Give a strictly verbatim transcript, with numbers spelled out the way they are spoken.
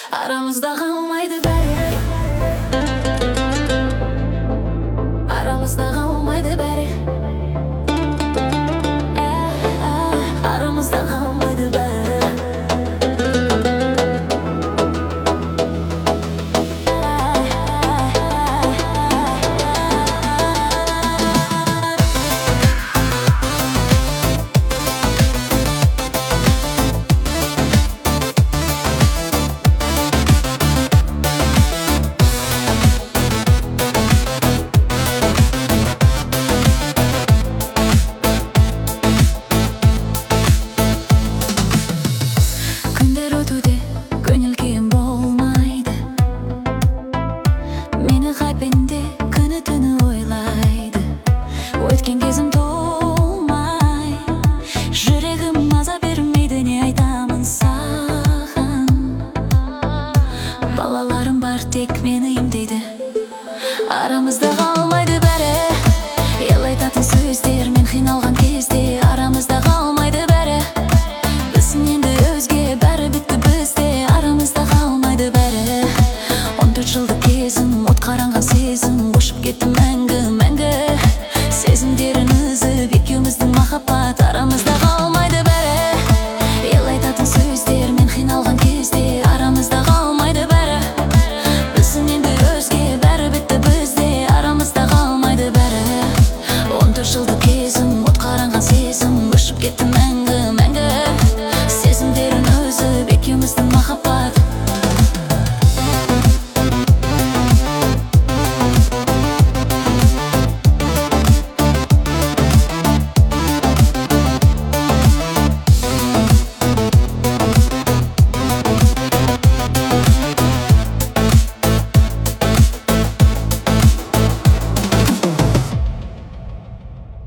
Aramızda kalmaydı beri. Aramızda kalmaydı beri. Aramızda kalmaydı beri. Өткен кезім толмай, жүрегім маза бермейді, не айтамын саған. Балаларым бар, тек мені емдейді. Арамызда қалмайды бәрі, ел айтатын сөздер, мен қиналған кезде. Арамызда қалмайды бәрі, біздің енді өзге, бәрі бітті бізде. Арамызда қалмайды бәрі, он төрт жылдық кезім, от қаранған сезім, көшіп кетті мәңгі.